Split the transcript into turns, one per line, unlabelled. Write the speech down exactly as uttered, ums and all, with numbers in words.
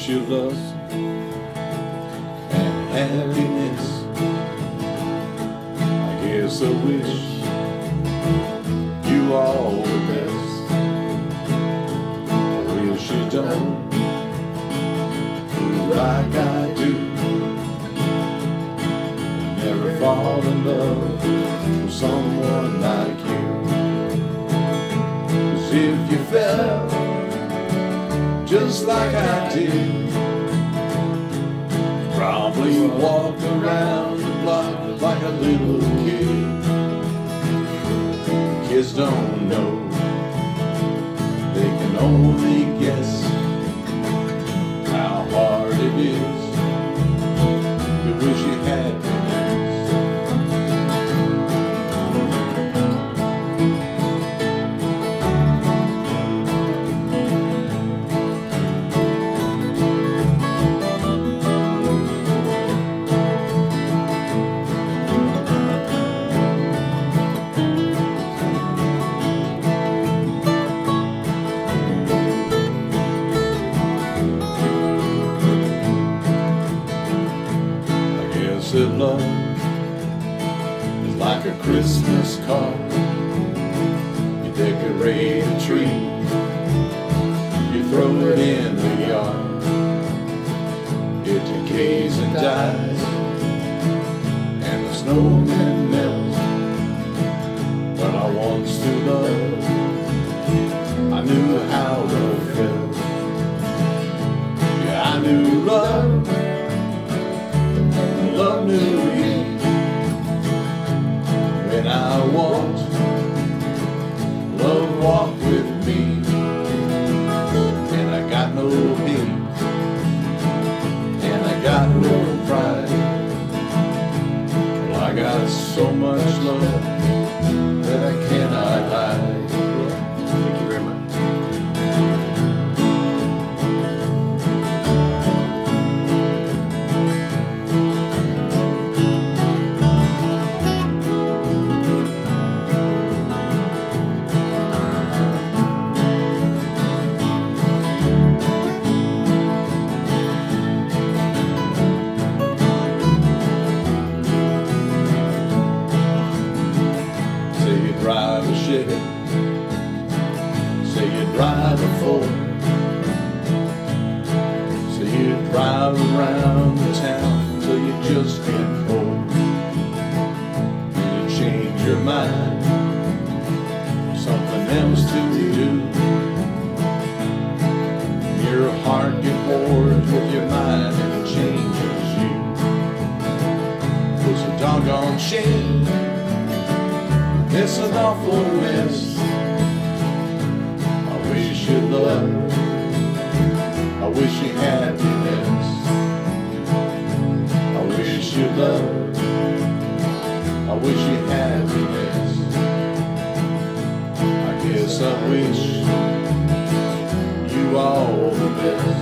wish you love and happiness. I guess I wish you all the best. I wish you don't like I do, never fall in love with someone like you. 'Cause if you fell just like I did, probably walked around the block like a little kid. Kids don't know, they can only guess how hard it is to wish you had happiness. That love is like a Christmas card. You decorate a tree, you throw it in the yard. It decays and dies, and the snowman melts. But I once knew love, I knew how love felt. Yeah, I knew love, love knew you. When I walked, love walked with me. And I got no hate, and I got no pride. Well, I got so much love that I cannot hide. Thank you very much. Drive a Chevy, say you drive a Ford, say you drive around the town till you just get bored. And you change your mind, something else to do. Your heart gets bored with your mind and it changes you. It's a doggone shame, it's an awful mess. I wish you love, I wish you happiness. I wish you love, I wish you happiness. I guess I wish you all the best.